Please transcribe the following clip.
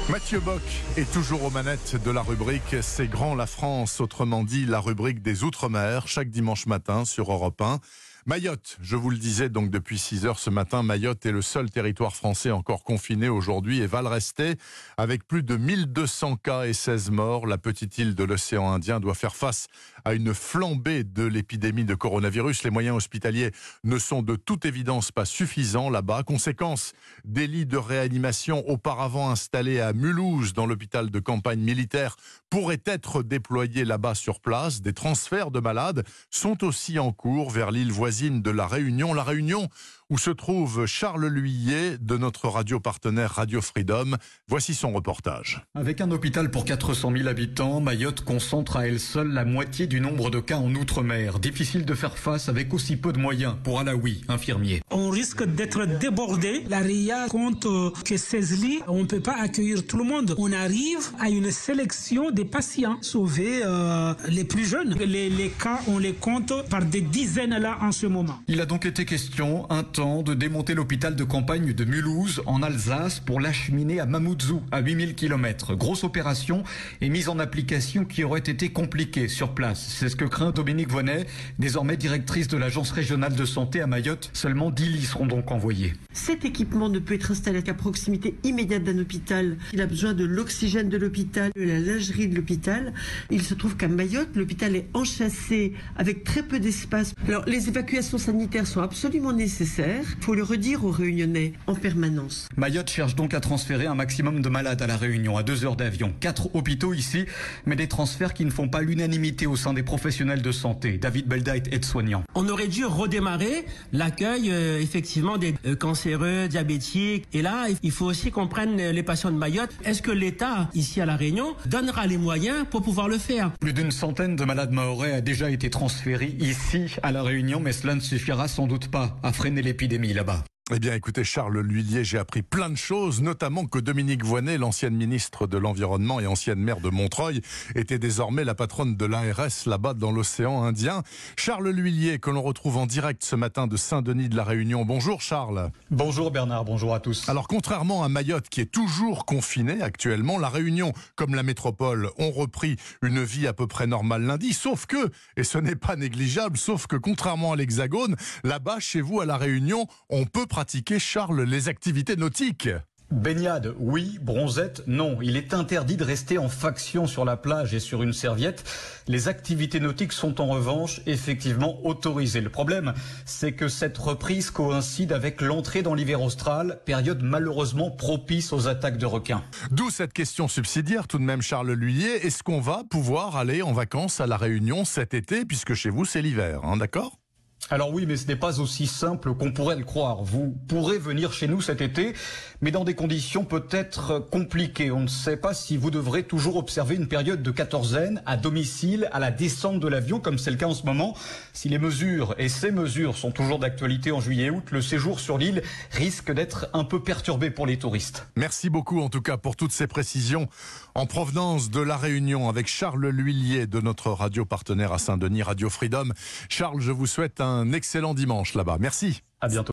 Mathieu Bock est toujours aux manettes de la rubrique C'est grand la France, autrement dit la rubrique des Outre-mer, chaque dimanche matin sur Europe 1. Mayotte, je vous le disais donc depuis 6 heures ce matin, Mayotte est le seul territoire français encore confiné aujourd'hui et va le rester. Avec plus de 1200 cas et 16 morts, la petite île de l'océan Indien doit faire face à une flambée de l'épidémie de coronavirus. Les moyens hospitaliers ne sont de toute évidence pas suffisants là-bas. Conséquence, des lits de réanimation auparavant installés à Mulhouse dans l'hôpital de campagne militaire pourraient être déployés là-bas sur place. Des transferts de malades sont aussi en cours vers l'île voisine de La Réunion. La Réunion où se trouve Charles Lhuillier de notre radio partenaire Radio Freedom. Voici son reportage. Avec un hôpital pour 400 000 habitants, Mayotte concentre à elle seule la moitié du nombre de cas en Outre-mer. Difficile de faire face avec aussi peu de moyens pour Alaoui, infirmier. On risque d'être débordé. La RIA compte que 16 lits. On ne peut pas accueillir tout le monde. On arrive à une sélection des patients, sauver les plus jeunes. Les cas, on les compte par des dizaines là en ce moment. Il a donc été question un temps de démonter l'hôpital de campagne de Mulhouse en Alsace pour l'acheminer à Mamoudzou, à 8000 km. Grosse opération et mise en application qui aurait été compliquée sur place. C'est ce que craint Dominique Vonnet, désormais directrice de l'agence régionale de santé à Mayotte. Seulement 10 lits seront donc envoyés. Cet équipement ne peut être installé qu'à proximité immédiate d'un hôpital. Il a besoin de l'oxygène de l'hôpital, de la lingerie de l'hôpital. Il se trouve qu'à Mayotte, l'hôpital est enchâssé avec très peu d'espace. Alors, les évacuations sanitaires sont absolument nécessaires. Il faut le redire aux Réunionnais en permanence. Mayotte cherche donc à transférer un maximum de malades à La Réunion, à 2 heures d'avion. 4 hôpitaux ici, mais des transferts qui ne font pas l'unanimité au sein des professionnels de santé. David Belda est aide-soignant. On aurait dû redémarrer l'accueil effectivement des cancéreux, diabétiques. Et là, il faut aussi qu'on prenne les patients de Mayotte. Est-ce que l'État, ici à La Réunion, donnera les moyens pour pouvoir le faire? Plus d'une centaine de malades mahorais a déjà été transférés ici à La Réunion, mais cela ne suffira sans doute pas à freiner l'épidémie là-bas. Eh bien, écoutez, Charles Lhuillier, j'ai appris plein de choses, notamment que Dominique Voynet, l'ancienne ministre de l'Environnement et ancienne maire de Montreuil, était désormais la patronne de l'ARS là-bas dans l'océan Indien. Charles Lhuillier, que l'on retrouve en direct ce matin de Saint-Denis de la Réunion. Bonjour Charles. Bonjour Bernard, bonjour à tous. Alors, contrairement à Mayotte qui est toujours confinée actuellement, la Réunion, comme la métropole, ont repris une vie à peu près normale lundi, sauf que, et ce n'est pas négligeable, sauf que contrairement à l'Hexagone, là-bas, chez vous à la Réunion, on peut pratiquer, Charles, les activités nautiques. Baignade, oui. Bronzette, non. Il est interdit de rester en faction sur la plage et sur une serviette. Les activités nautiques sont en revanche effectivement autorisées. Le problème, c'est que cette reprise coïncide avec l'entrée dans l'hiver austral, période malheureusement propice aux attaques de requins. D'où cette question subsidiaire tout de même, Charles Lhuillier. Est-ce qu'on va pouvoir aller en vacances à La Réunion cet été, puisque chez vous c'est l'hiver, hein, d'accord ? Alors oui, mais ce n'est pas aussi simple qu'on pourrait le croire. Vous pourrez venir chez nous cet été, mais dans des conditions peut-être compliquées. On ne sait pas si vous devrez toujours observer une période de quatorzaine à domicile à la descente de l'avion, comme c'est le cas en ce moment. Si les mesures, et ces mesures sont toujours d'actualité en juillet et août, le séjour sur l'île risque d'être un peu perturbé pour les touristes. Merci beaucoup en tout cas pour toutes ces précisions en provenance de La Réunion avec Charles Lhuillier de notre radio partenaire à Saint-Denis, Radio Freedom. Charles, je vous souhaite un excellent dimanche là-bas. Merci. À bientôt.